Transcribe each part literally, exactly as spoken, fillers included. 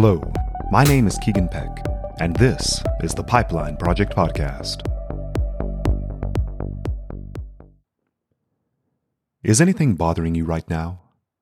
Hello, my name is Keegan Peck, and this is the Pipeline Project Podcast. Is anything bothering you right now?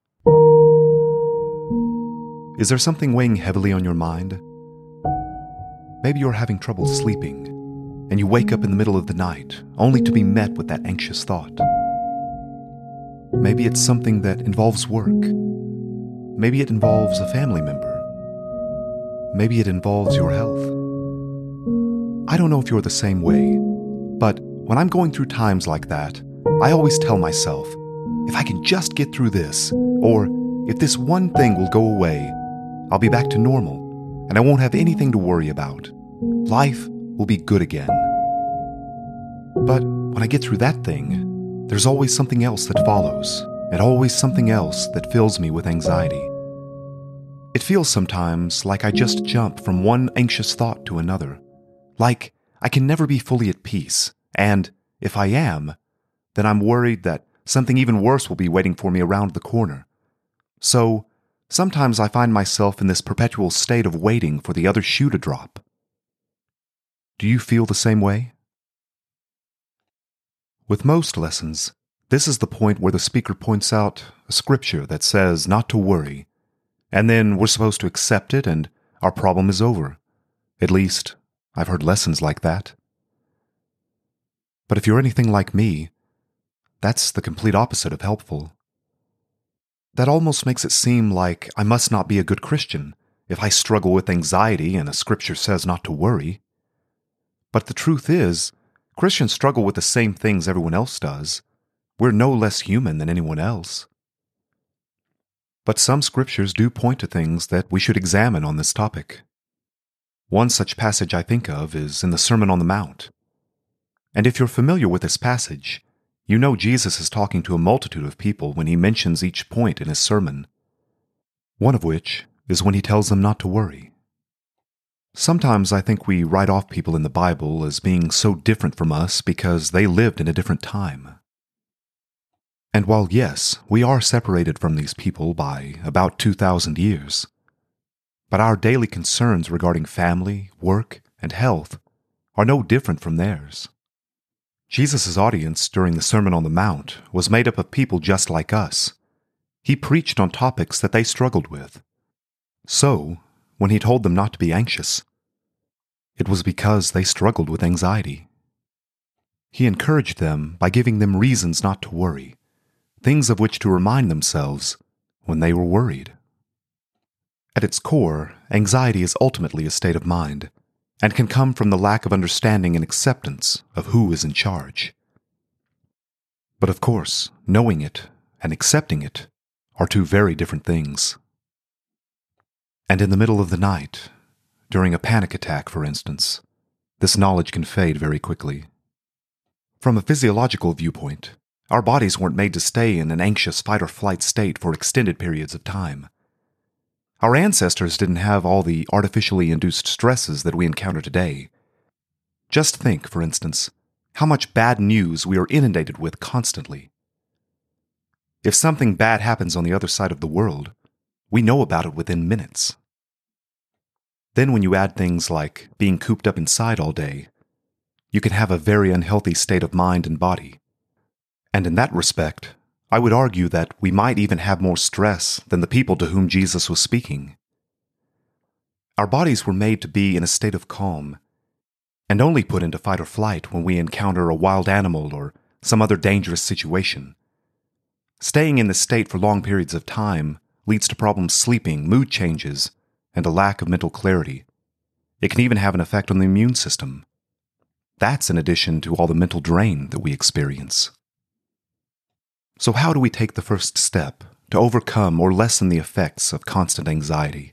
Is there something weighing heavily on your mind? Maybe you're having trouble sleeping, and you wake up in the middle of the night only to be met with that anxious thought. Maybe it's something that involves work. Maybe it involves a family member. Maybe it involves your health. I don't know if you're the same way, but when I'm going through times like that, I always tell myself, if I can just get through this, or if this one thing will go away, I'll be back to normal, and I won't have anything to worry about. Life will be good again. But when I get through that thing, there's always something else that follows, and always something else that fills me with anxiety. It feels sometimes like I just jump from one anxious thought to another, like I can never be fully at peace, and if I am, then I'm worried that something even worse will be waiting for me around the corner. So, sometimes I find myself in this perpetual state of waiting for the other shoe to drop. Do you feel the same way? With most lessons, this is the point where the speaker points out a scripture that says not to worry, and then we're supposed to accept it and our problem is over. At least, I've heard lessons like that. But if you're anything like me, that's the complete opposite of helpful. That almost makes it seem like I must not be a good Christian if I struggle with anxiety and a scripture says not to worry. But the truth is, Christians struggle with the same things everyone else does. We're no less human than anyone else. But some scriptures do point to things that we should examine on this topic. One such passage I think of is in the Sermon on the Mount. And if you're familiar with this passage, you know Jesus is talking to a multitude of people when he mentions each point in his sermon. One of which is when he tells them not to worry. Sometimes I think we write off people in the Bible as being so different from us because they lived in a different time. And while yes, we are separated from these people by about two thousand years, but our daily concerns regarding family, work, and health are no different from theirs. Jesus' audience during the Sermon on the Mount was made up of people just like us. He preached on topics that they struggled with. So, when he told them not to be anxious, it was because they struggled with anxiety. He encouraged them by giving them reasons not to worry, things of which to remind themselves when they were worried. At its core, anxiety is ultimately a state of mind, and can come from the lack of understanding and acceptance of who is in charge. But of course, knowing it and accepting it are two very different things. And in the middle of the night, during a panic attack, for instance, this knowledge can fade very quickly. From a physiological viewpoint, our bodies weren't made to stay in an anxious fight-or-flight state for extended periods of time. Our ancestors didn't have all the artificially induced stresses that we encounter today. Just think, for instance, how much bad news we are inundated with constantly. If something bad happens on the other side of the world, we know about it within minutes. Then when you add things like being cooped up inside all day, you can have a very unhealthy state of mind and body. And in that respect, I would argue that we might even have more stress than the people to whom Jesus was speaking. Our bodies were made to be in a state of calm, and only put into fight or flight when we encounter a wild animal or some other dangerous situation. Staying in this state for long periods of time leads to problems sleeping, mood changes, and a lack of mental clarity. It can even have an effect on the immune system. That's in addition to all the mental drain that we experience. So how do we take the first step to overcome or lessen the effects of constant anxiety?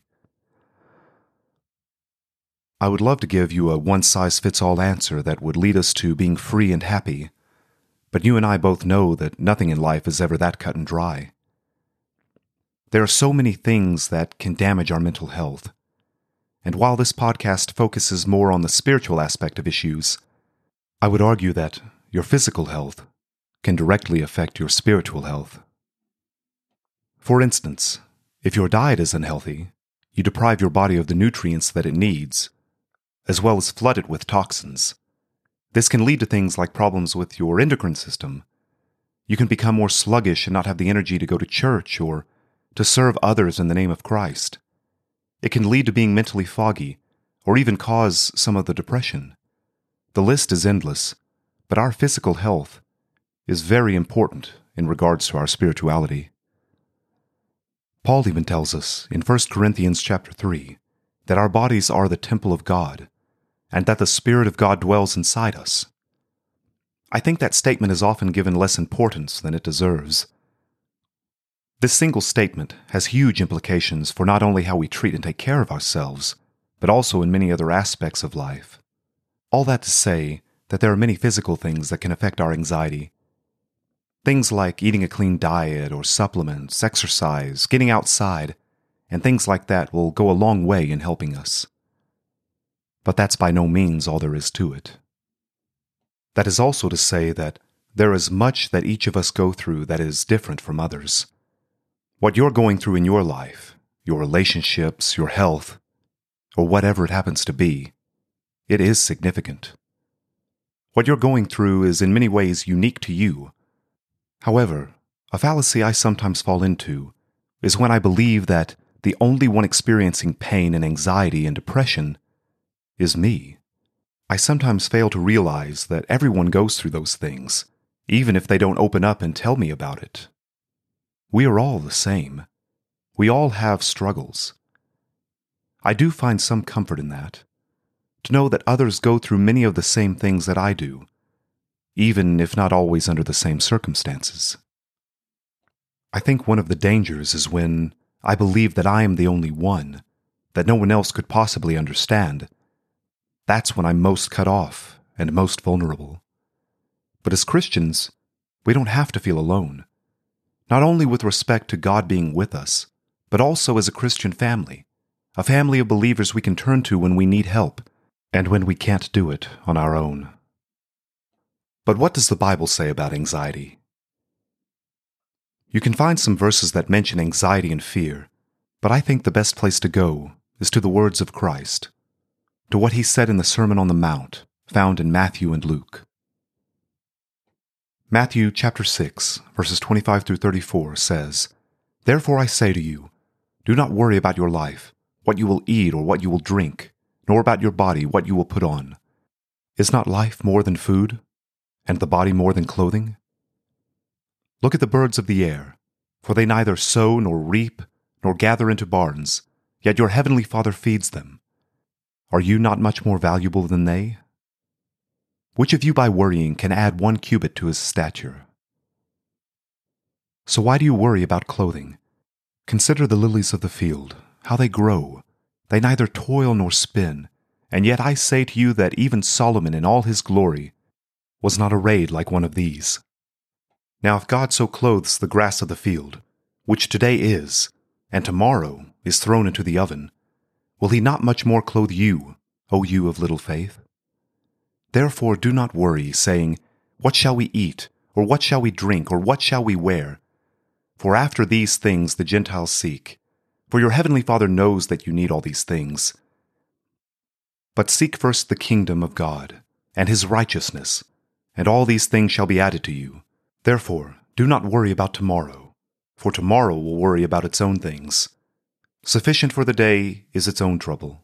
I would love to give you a one-size-fits-all answer that would lead us to being free and happy, but you and I both know that nothing in life is ever that cut and dry. There are so many things that can damage our mental health, and while this podcast focuses more on the spiritual aspect of issues, I would argue that your physical health can directly affect your spiritual health. For instance, if your diet is unhealthy, you deprive your body of the nutrients that it needs, as well as flood it with toxins. This can lead to things like problems with your endocrine system. You can become more sluggish and not have the energy to go to church or to serve others in the name of Christ. It can lead to being mentally foggy or even cause some of the depression. The list is endless, but our physical health is very important in regards to our spirituality. Paul even tells us in First Corinthians chapter three that our bodies are the temple of God and that the Spirit of God dwells inside us. I think that statement is often given less importance than it deserves. This single statement has huge implications for not only how we treat and take care of ourselves, but also in many other aspects of life. All that to say that there are many physical things that can affect our anxiety. Things like eating a clean diet or supplements, exercise, getting outside, and things like that will go a long way in helping us. But that's by no means all there is to it. That is also to say that there is much that each of us go through that is different from others. What you're going through in your life, your relationships, your health, or whatever it happens to be, it is significant. What you're going through is in many ways unique to you. However, a fallacy I sometimes fall into is when I believe that the only one experiencing pain and anxiety and depression is me. I sometimes fail to realize that everyone goes through those things, even if they don't open up and tell me about it. We are all the same. We all have struggles. I do find some comfort in that, to know that others go through many of the same things that I do, even if not always under the same circumstances. I think one of the dangers is when I believe that I am the only one, that no one else could possibly understand. That's when I'm most cut off and most vulnerable. But as Christians, we don't have to feel alone, not only with respect to God being with us, but also as a Christian family, a family of believers we can turn to when we need help and when we can't do it on our own. But what does the Bible say about anxiety? You can find some verses that mention anxiety and fear, but I think the best place to go is to the words of Christ, to what he said in the Sermon on the Mount, found in Matthew and Luke. Matthew chapter six, verses twenty-five through thirty-four says, "Therefore I say to you, do not worry about your life, what you will eat or what you will drink, nor about your body, what you will put on. Is not life more than food, and the body more than clothing? Look at the birds of the air, for they neither sow nor reap nor gather into barns, yet your heavenly Father feeds them. Are you not much more valuable than they? Which of you by worrying can add one cubit to his stature? So why do you worry about clothing? Consider the lilies of the field, how they grow. They neither toil nor spin, and yet I say to you that even Solomon in all his glory was not arrayed like one of these. Now if God so clothes the grass of the field, which today is, and tomorrow is thrown into the oven, will he not much more clothe you, O you of little faith? Therefore do not worry, saying, what shall we eat, or what shall we drink, or what shall we wear? For after these things the Gentiles seek. For your heavenly Father knows that you need all these things. But seek first the kingdom of God, and his righteousness, and all these things shall be added to you. Therefore do not worry about tomorrow, for tomorrow will worry about its own things. Sufficient for the day is its own trouble."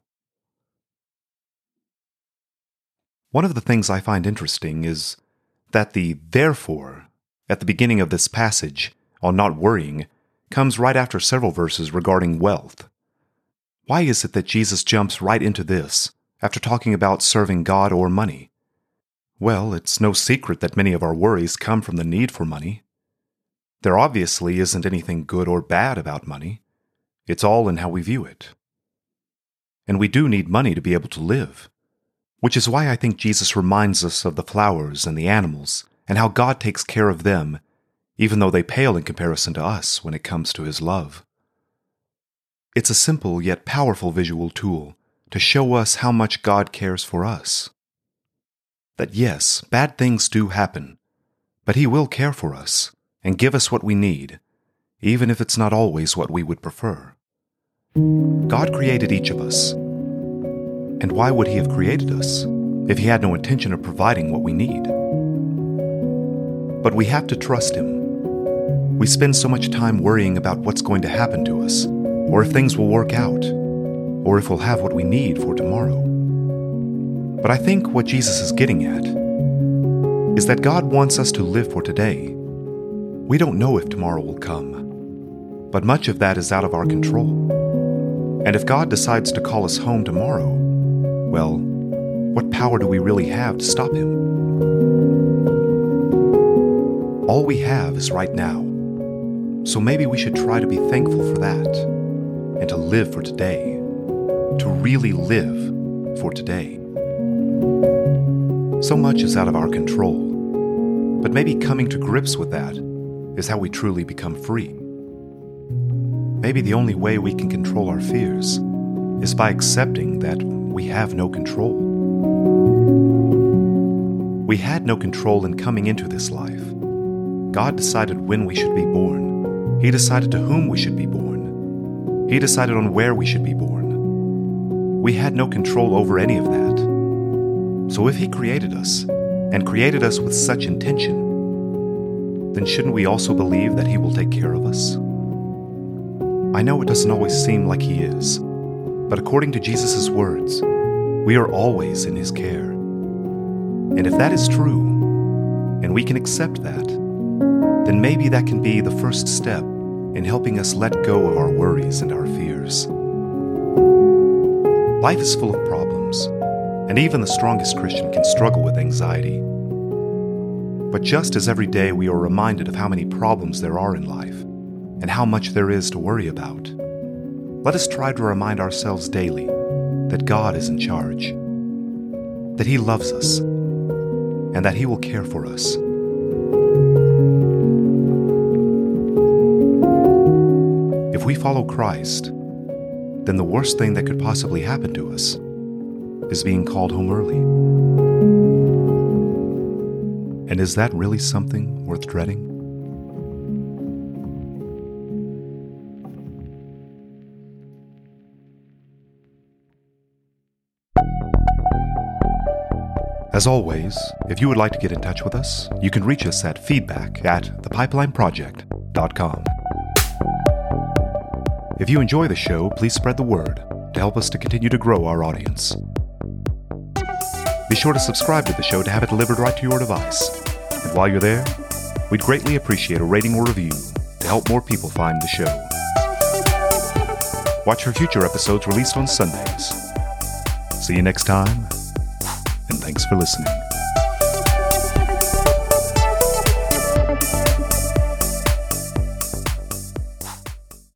One of the things I find interesting is that the "therefore" at the beginning of this passage on not worrying comes right after several verses regarding wealth. Why is it that Jesus jumps right into this after talking about serving God or money? Well, it's no secret that many of our worries come from the need for money. There obviously isn't anything good or bad about money. It's all in how we view it. And we do need money to be able to live, which is why I think Jesus reminds us of the flowers and the animals and how God takes care of them, even though they pale in comparison to us when it comes to his love. It's a simple yet powerful visual tool to show us how much God cares for us. That yes, bad things do happen, but he will care for us and give us what we need, even if it's not always what we would prefer. God created each of us. And why would He have created us if He had no intention of providing what we need? But we have to trust Him. We spend so much time worrying about what's going to happen to us, or if things will work out, or if we'll have what we need for tomorrow. But I think what Jesus is getting at is that God wants us to live for today. We don't know if tomorrow will come, but much of that is out of our control. And if God decides to call us home tomorrow, well, what power do we really have to stop Him? All we have is right now. So maybe we should try to be thankful for that and to live for today, to really live for today. So much is out of our control, but maybe coming to grips with that is how we truly become free. Maybe the only way we can control our fears is by accepting that we have no control. We had no control in coming into this life. God decided when we should be born. He decided to whom we should be born. He decided on where we should be born. We had no control over any of that. So if He created us, and created us with such intention, then shouldn't we also believe that He will take care of us? I know it doesn't always seem like He is, but according to Jesus' words, we are always in His care. And if that is true, and we can accept that, then maybe that can be the first step in helping us let go of our worries and our fears. Life is full of problems, and even the strongest Christian can struggle with anxiety. But just as every day we are reminded of how many problems there are in life, and how much there is to worry about, let us try to remind ourselves daily that God is in charge, that He loves us, and that He will care for us. If we follow Christ, then the worst thing that could possibly happen to us is being called home early. And is that really something worth dreading? As always, if you would like to get in touch with us, you can reach us at feedback at the pipeline project dot com. If you enjoy the show, please spread the word to help us to continue to grow our audience. Be sure to subscribe to the show to have it delivered right to your device. And while you're there, we'd greatly appreciate a rating or review to help more people find the show. Watch for future episodes released on Sundays. See you next time, and thanks for listening.